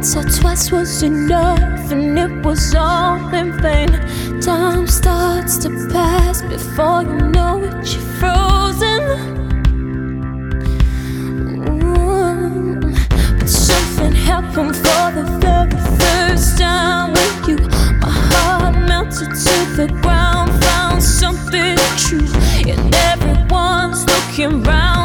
once or twice was enough, and it was all in vain. Time starts to pass before you know it, you're frozen. But something happened for the very first time with you. My heart melted to the ground, found something true, and everyone's looking round.